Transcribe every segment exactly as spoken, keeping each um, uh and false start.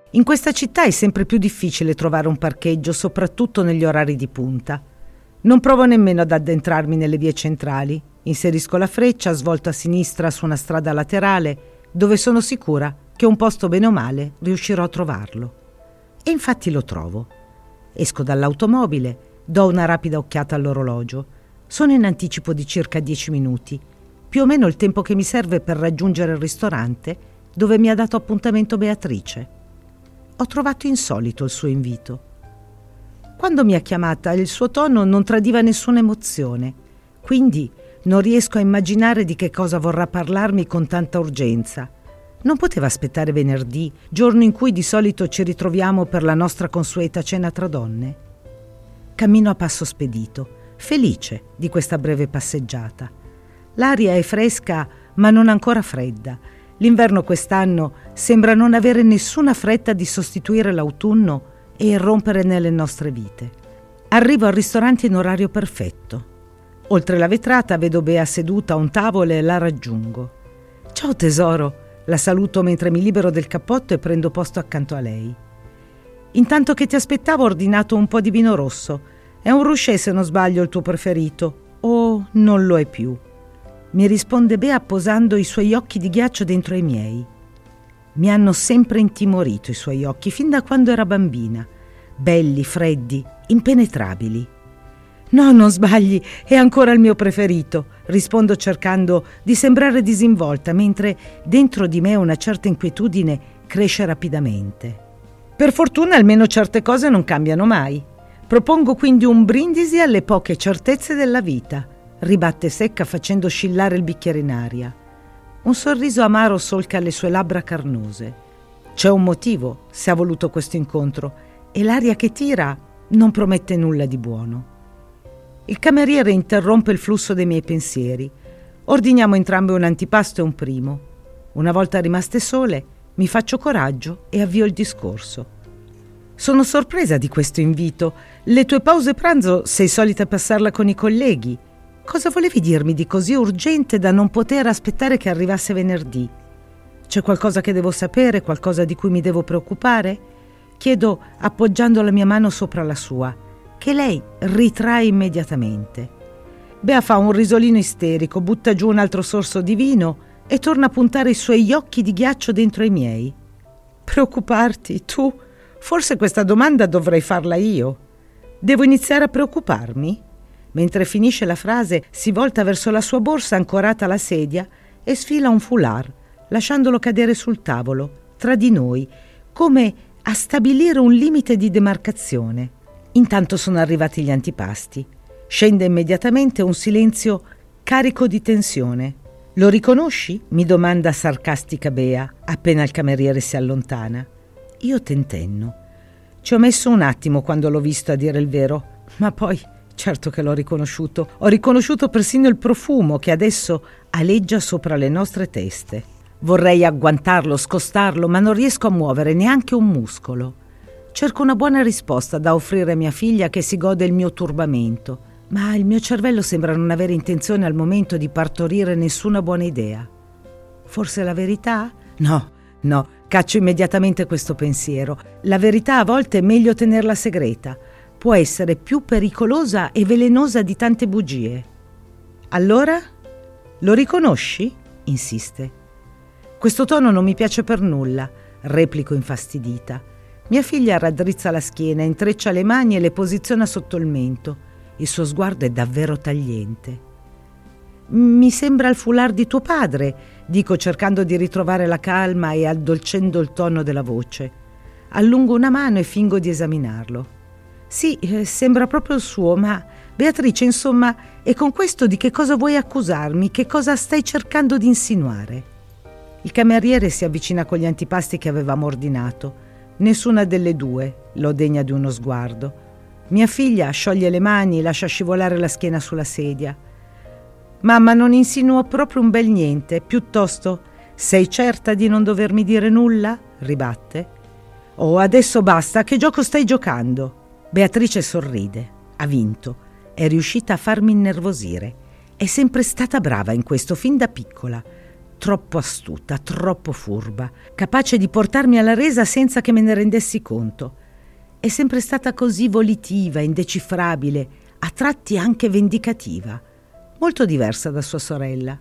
In questa città è sempre più difficile trovare un parcheggio, soprattutto negli orari di punta. Non provo nemmeno ad addentrarmi nelle vie centrali. Inserisco la freccia, svolto a sinistra su una strada laterale, dove sono sicura che un posto bene o male riuscirò a trovarlo. E infatti lo trovo. Esco dall'automobile, do una rapida occhiata all'orologio. Sono in anticipo di circa dieci minuti, più o meno il tempo che mi serve per raggiungere il ristorante dove mi ha dato appuntamento Beatrice. Ho trovato insolito il suo invito. Quando mi ha chiamata, il suo tono non tradiva nessuna emozione, quindi non riesco a immaginare di che cosa vorrà parlarmi con tanta urgenza. Non poteva aspettare venerdì, giorno in cui di solito ci ritroviamo per la nostra consueta cena tra donne? Cammino a passo spedito, felice di questa breve passeggiata. L'aria è fresca, ma non ancora fredda. L'inverno quest'anno sembra non avere nessuna fretta di sostituire l'autunno e irrompere nelle nostre vite. Arrivo al ristorante in orario perfetto. Oltre la vetrata vedo Bea seduta a un tavolo e la raggiungo. «Ciao tesoro», la saluto mentre mi libero del cappotto e prendo posto accanto a lei. «Intanto che ti aspettavo ho ordinato un po' di vino rosso. È un Rouchet se non sbaglio il tuo preferito. O non lo è più?» Mi risponde Bea posando i suoi occhi di ghiaccio dentro i miei. Mi hanno sempre intimorito i suoi occhi, fin da quando era bambina. Belli, freddi, impenetrabili. «No, non sbagli, è ancora il mio preferito», rispondo cercando di sembrare disinvolta, mentre dentro di me una certa inquietudine cresce rapidamente. Per fortuna almeno certe cose non cambiano mai. Propongo quindi un brindisi alle poche certezze della vita. Ribatte secca facendo oscillare il bicchiere in aria. Un sorriso amaro solca le sue labbra carnose. C'è un motivo se ha voluto questo incontro e l'aria che tira non promette nulla di buono. Il cameriere interrompe il flusso dei miei pensieri. Ordiniamo entrambe un antipasto e un primo. Una volta rimaste sole, mi faccio coraggio e avvio il discorso. «Sono sorpresa di questo invito. Le tue pause pranzo sei solita passarla con i colleghi. Cosa volevi dirmi di così urgente da non poter aspettare che arrivasse venerdì? C'è qualcosa che devo sapere, qualcosa di cui mi devo preoccupare?» Chiedo appoggiando la mia mano sopra la sua, che lei ritrae immediatamente. Bea fa un risolino isterico, butta giù un altro sorso di vino e torna a puntare i suoi occhi di ghiaccio dentro i miei. «Preoccuparti? Tu? Forse questa domanda dovrei farla io. Devo iniziare a preoccuparmi?» Mentre finisce la frase si volta verso la sua borsa ancorata alla sedia e sfila un foulard, lasciandolo cadere sul tavolo, tra di noi, come a stabilire un limite di demarcazione. Intanto sono arrivati gli antipasti. Scende immediatamente un silenzio carico di tensione. «Lo riconosci?» mi domanda sarcastica Bea, appena il cameriere si allontana. Io tentenno. Ci ho messo un attimo quando l'ho visto, a dire il vero, ma poi certo che l'ho riconosciuto. Ho riconosciuto persino il profumo che adesso aleggia sopra le nostre teste. Vorrei agguantarlo, scostarlo, ma non riesco a muovere neanche un muscolo. Cerco una buona risposta da offrire a mia figlia che si gode il mio turbamento, ma il mio cervello sembra non avere intenzione al momento di partorire nessuna buona idea. Forse la verità? No, no, caccio immediatamente questo pensiero. La verità a volte è meglio tenerla segreta. Può essere più pericolosa e velenosa di tante bugie. «Allora? Lo riconosci?» insiste. Questo tono non mi piace per nulla, replico infastidita. Mia figlia raddrizza la schiena, intreccia le mani e le posiziona sotto il mento. Il suo sguardo è davvero tagliente. «Mi sembra il foulard di tuo padre», dico cercando di ritrovare la calma e addolcendo il tono della voce. Allungo una mano e fingo di esaminarlo. «Sì, eh, sembra proprio il suo, ma Beatrice, insomma, e con questo di che cosa vuoi accusarmi? Che cosa stai cercando di insinuare?» Il cameriere si avvicina con gli antipasti che avevamo ordinato. Nessuna delle due lo degna di uno sguardo. Mia figlia scioglie le mani e lascia scivolare la schiena sulla sedia. «Mamma, non insinuo proprio un bel niente, piuttosto sei certa di non dovermi dire nulla?» ribatte. «Oh, adesso basta, che gioco stai giocando?» Beatrice sorride. Ha vinto. È riuscita a farmi innervosire. È sempre stata brava in questo fin da piccola. troppo astuta, troppo furba, capace di portarmi alla resa senza che me ne rendessi conto. È sempre stata così volitiva, indecifrabile, a tratti anche vendicativa, molto diversa da sua sorella.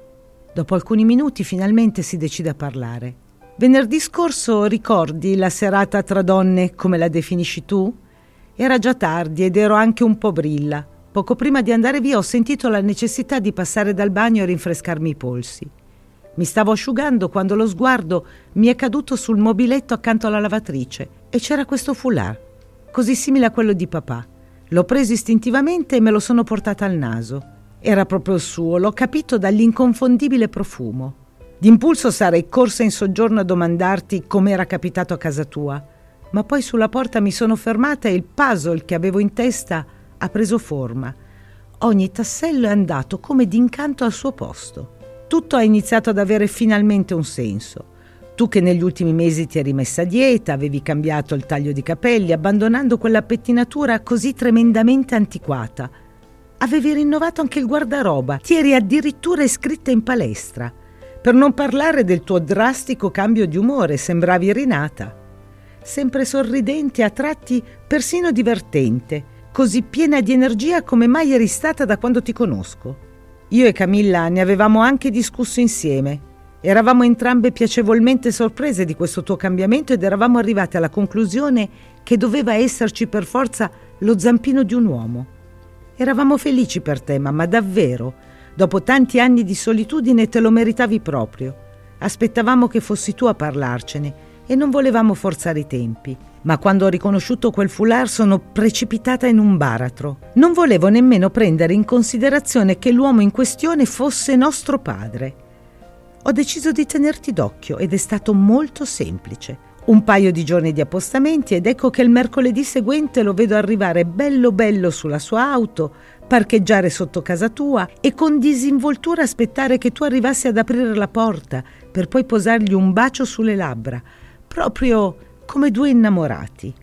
Dopo alcuni minuti finalmente si decide a parlare. Venerdì scorso, ricordi la serata tra donne, come la definisci tu? Era già tardi ed ero anche un po' brilla. Poco prima di andare via ho sentito la necessità di passare dal bagno e rinfrescarmi i polsi. Mi stavo asciugando quando lo sguardo mi è caduto sul mobiletto accanto alla lavatrice e c'era questo foulard, così simile a quello di papà. L'ho preso istintivamente e me lo sono portata al naso. Era proprio il suo, l'ho capito dall'inconfondibile profumo. D'impulso sarei corsa in soggiorno a domandarti com'era capitato a casa tua, ma poi sulla porta mi sono fermata e il puzzle che avevo in testa ha preso forma. Ogni tassello è andato come d'incanto al suo posto. Tutto ha iniziato ad avere finalmente un senso. Tu che negli ultimi mesi ti eri messa a dieta, avevi cambiato il taglio di capelli, abbandonando quella pettinatura così tremendamente antiquata. Avevi rinnovato anche il guardaroba, ti eri addirittura iscritta in palestra. Per non parlare del tuo drastico cambio di umore, sembravi rinata. Sempre sorridente, a tratti persino divertente, così piena di energia come mai eri stata da quando ti conosco. Io e Camilla ne avevamo anche discusso insieme. Eravamo entrambe piacevolmente sorprese di questo tuo cambiamento ed eravamo arrivate alla conclusione che doveva esserci per forza lo zampino di un uomo. Eravamo felici per te, mamma, davvero. Dopo tanti anni di solitudine te lo meritavi proprio. Aspettavamo che fossi tu a parlarcene e non volevamo forzare i tempi. Ma quando ho riconosciuto quel foulard sono precipitata in un baratro. Non volevo nemmeno prendere in considerazione che l'uomo in questione fosse nostro padre. Ho deciso di tenerti d'occhio ed è stato molto semplice. Un paio di giorni di appostamenti ed ecco che il mercoledì seguente lo vedo arrivare bello bello sulla sua auto, parcheggiare sotto casa tua e con disinvoltura aspettare che tu arrivassi ad aprire la porta per poi posargli un bacio sulle labbra, proprio come due innamorati.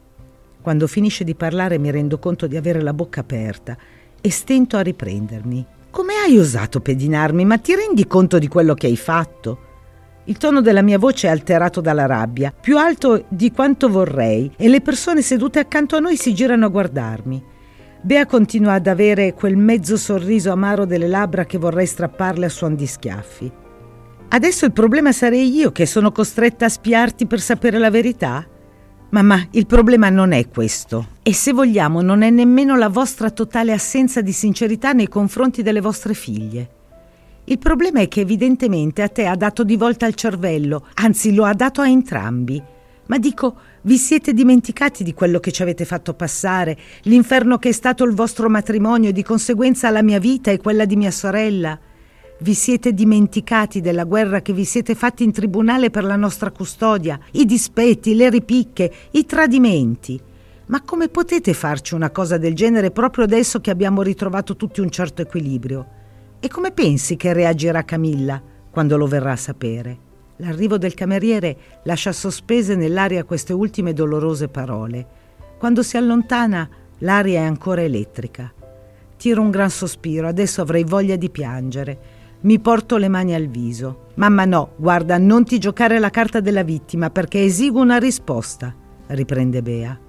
Quando finisce di parlare mi rendo conto di avere la bocca aperta e stento a riprendermi. Come hai osato pedinarmi? Ma ti rendi conto di quello che hai fatto? Il tono della mia voce è alterato dalla rabbia, più alto di quanto vorrei, e le persone sedute accanto a noi si girano a guardarmi. Bea continua ad avere quel mezzo sorriso amaro delle labbra che vorrei strapparle a suon di schiaffi. Adesso il problema sarei io che sono costretta a spiarti per sapere la verità? Mamma, il problema non è questo. E se vogliamo non è nemmeno la vostra totale assenza di sincerità nei confronti delle vostre figlie. Il problema è che evidentemente a te ha dato di volta il cervello, anzi lo ha dato a entrambi. Ma dico, vi siete dimenticati di quello che ci avete fatto passare, l'inferno che è stato il vostro matrimonio e di conseguenza la mia vita e quella di mia sorella? Vi siete dimenticati della guerra che vi siete fatti in tribunale per la nostra custodia, i dispetti, le ripicche, i tradimenti? Ma come potete farci una cosa del genere proprio adesso che abbiamo ritrovato tutti un certo equilibrio? E come pensi che reagirà Camilla quando lo verrà a sapere? L'arrivo del cameriere lascia sospese nell'aria queste ultime dolorose parole. Quando si allontana, l'aria è ancora elettrica. Tiro un gran sospiro, adesso avrei voglia di piangere. Mi porto le mani al viso. Mamma no, guarda, non ti giocare la carta della vittima perché esigo una risposta, riprende Bea.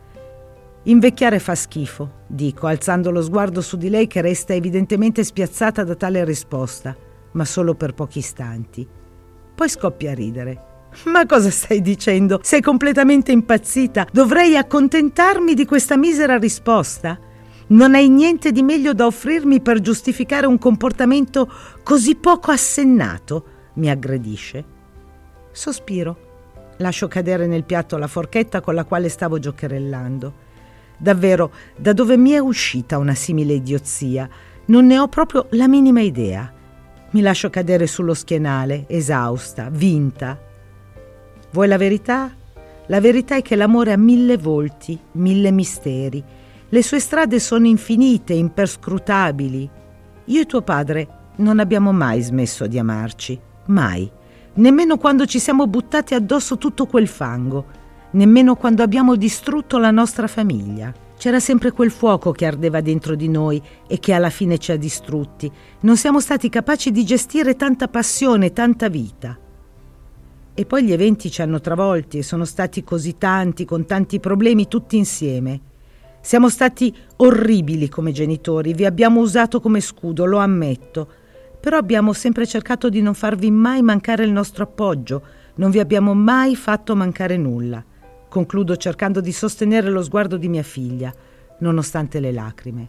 Invecchiare fa schifo, dico, alzando lo sguardo su di lei che resta evidentemente spiazzata da tale risposta, ma solo per pochi istanti. Poi scoppia a ridere. Ma cosa stai dicendo? Sei completamente impazzita? Dovrei accontentarmi di questa misera risposta? Non hai niente di meglio da offrirmi per giustificare un comportamento così poco assennato? Mi aggredisce. Sospiro. Lascio cadere nel piatto la forchetta con la quale stavo giocherellando. Davvero, da dove mi è uscita una simile idiozia? Non ne ho proprio la minima idea. Mi lascio cadere sullo schienale, esausta, vinta. Vuoi la verità? La verità è che l'amore ha mille volti, mille misteri. Le sue strade sono infinite, imperscrutabili. Io e tuo padre non abbiamo mai smesso di amarci, mai. Nemmeno quando ci siamo buttati addosso tutto quel fango. Nemmeno quando abbiamo distrutto la nostra famiglia. C'era sempre quel fuoco che ardeva dentro di noi e che alla fine ci ha distrutti. Non siamo stati capaci di gestire tanta passione, tanta vita. E poi gli eventi ci hanno travolti e sono stati così tanti, con tanti problemi tutti insieme. Siamo stati orribili come genitori, vi abbiamo usato come scudo, lo ammetto. Però abbiamo sempre cercato di non farvi mai mancare il nostro appoggio, non vi abbiamo mai fatto mancare nulla. Concludo cercando di sostenere lo sguardo di mia figlia, nonostante le lacrime.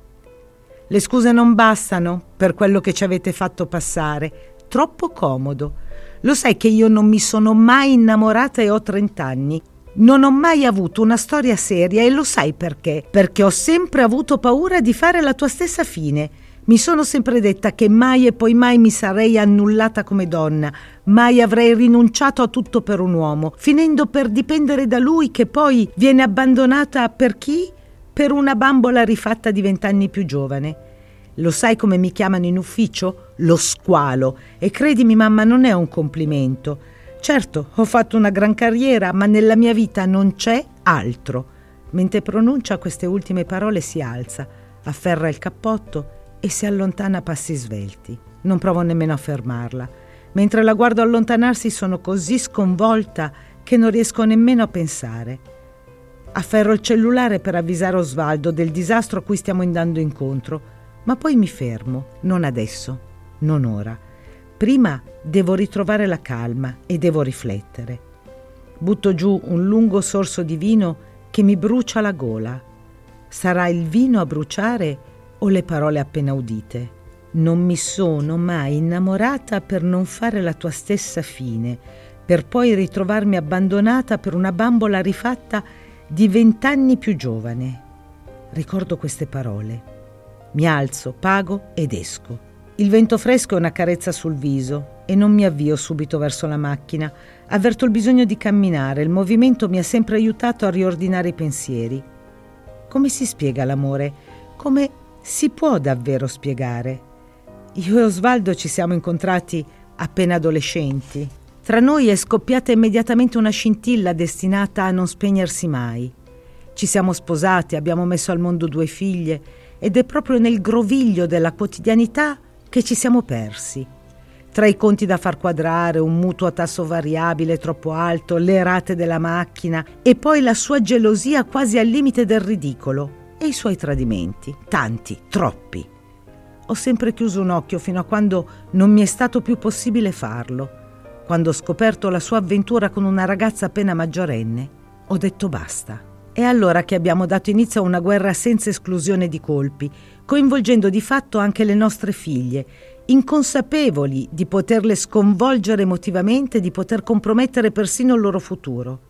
Le scuse non bastano per quello che ci avete fatto passare. Troppo comodo. Lo sai che io non mi sono mai innamorata e ho trent'anni. Non ho mai avuto una storia seria e lo sai perché? Perché ho sempre avuto paura di fare la tua stessa fine. Mi sono sempre detta che mai e poi mai mi sarei annullata come donna, mai avrei rinunciato a tutto per un uomo, finendo per dipendere da lui che poi viene abbandonata per chi? Per una bambola rifatta di vent'anni più giovane. Lo sai come mi chiamano in ufficio? Lo squalo. E credimi mamma, non è un complimento. Certo, ho fatto una gran carriera, ma nella mia vita non c'è altro. Mentre pronuncia queste ultime parole si alza, afferra il cappotto e si allontana a passi svelti. Non provo nemmeno a fermarla. Mentre la guardo allontanarsi sono così sconvolta che non riesco nemmeno a pensare. Afferro il cellulare per avvisare Osvaldo del disastro a cui stiamo andando incontro, ma poi mi fermo. Non adesso, non ora. Prima devo ritrovare la calma e devo riflettere. Butto giù un lungo sorso di vino che mi brucia la gola. Sarà il vino a bruciare o le parole appena udite? Non mi sono mai innamorata per non fare la tua stessa fine, per poi ritrovarmi abbandonata per una bambola rifatta di vent'anni più giovane. Ricordo queste parole. Mi alzo, pago ed esco. Il vento fresco è una carezza sul viso e non mi avvio subito verso la macchina. Avverto il bisogno di camminare, il movimento mi ha sempre aiutato a riordinare i pensieri. Come si spiega l'amore? Come si può davvero spiegare? Io e Osvaldo ci siamo incontrati appena adolescenti. Tra noi è scoppiata immediatamente una scintilla destinata a non spegnersi mai. Ci siamo sposati, abbiamo messo al mondo due figlie ed è proprio nel groviglio della quotidianità che ci siamo persi. Tra i conti da far quadrare, un mutuo a tasso variabile troppo alto, le rate della macchina e poi la sua gelosia quasi al limite del ridicolo e i suoi tradimenti, tanti, troppi. Ho sempre chiuso un occhio fino a quando non mi è stato più possibile farlo. Quando ho scoperto la sua avventura con una ragazza appena maggiorenne, ho detto basta. È allora che abbiamo dato inizio a una guerra senza esclusione di colpi, coinvolgendo di fatto anche le nostre figlie, inconsapevoli di poterle sconvolgere emotivamente, di poter compromettere persino il loro futuro.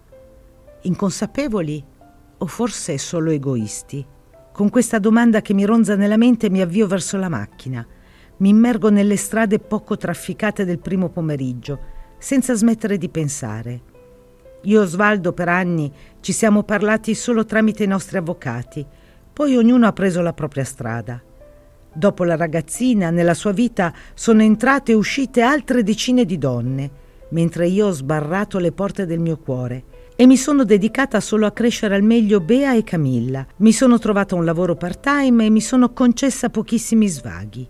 Inconsapevoli o forse solo egoisti? Con questa domanda che mi ronza nella mente mi avvio verso la macchina. Mi immergo nelle strade poco trafficate del primo pomeriggio, senza smettere di pensare. Io e Osvaldo per anni ci siamo parlati solo tramite i nostri avvocati, poi ognuno ha preso la propria strada. Dopo la ragazzina, nella sua vita sono entrate e uscite altre decine di donne, mentre io ho sbarrato le porte del mio cuore e mi sono dedicata solo a crescere al meglio Bea e Camilla. Mi sono trovata un lavoro part-time e mi sono concessa pochissimi svaghi.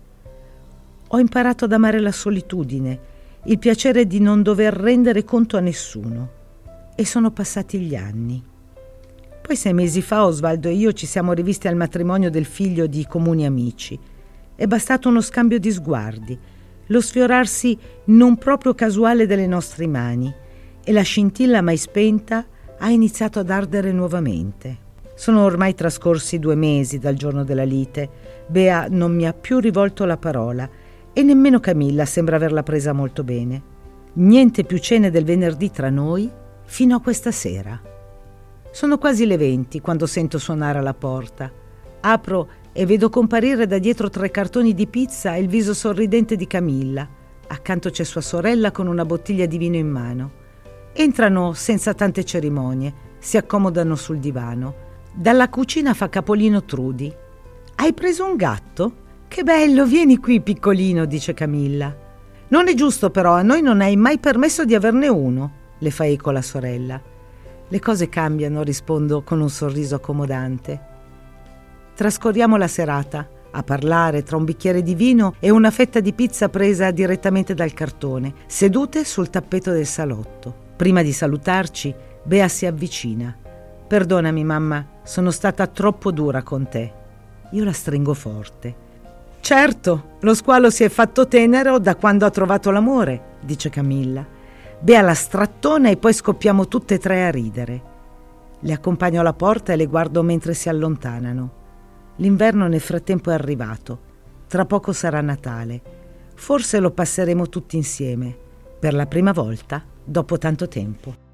Ho imparato ad amare la solitudine, il piacere di non dover rendere conto a nessuno. E sono passati gli anni. Poi sei mesi fa Osvaldo e io ci siamo rivisti al matrimonio del figlio di comuni amici. È bastato uno scambio di sguardi, lo sfiorarsi non proprio casuale delle nostre mani e la scintilla mai spenta ha iniziato ad ardere nuovamente. Sono ormai trascorsi due mesi dal giorno della lite. Bea non mi ha più rivolto la parola e nemmeno Camilla sembra averla presa molto bene. Niente più cene del venerdì tra noi fino a questa sera. Sono quasi le venti quando sento suonare alla porta. Apro e vedo comparire da dietro tre cartoni di pizza il viso sorridente di Camilla. Accanto c'è sua sorella con una bottiglia di vino in mano. Entrano senza tante cerimonie, si accomodano sul divano. Dalla cucina fa capolino Trudy. «Hai preso un gatto? Che bello, vieni qui piccolino», dice Camilla. «Non è giusto però, a noi non hai mai permesso di averne uno», le fa eco la sorella. «Le cose cambiano», rispondo con un sorriso accomodante. Trascorriamo la serata a parlare tra un bicchiere di vino e una fetta di pizza presa direttamente dal cartone, sedute sul tappeto del salotto. Prima di salutarci, Bea si avvicina. «Perdonami, mamma, sono stata troppo dura con te». Io la stringo forte. «Certo, lo squalo si è fatto tenero da quando ha trovato l'amore», dice Camilla. Bea la strattona e poi scoppiamo tutte e tre a ridere. Le accompagno alla porta e le guardo mentre si allontanano. L'inverno nel frattempo è arrivato. Tra poco sarà Natale. Forse lo passeremo tutti insieme, per la prima volta dopo tanto tempo.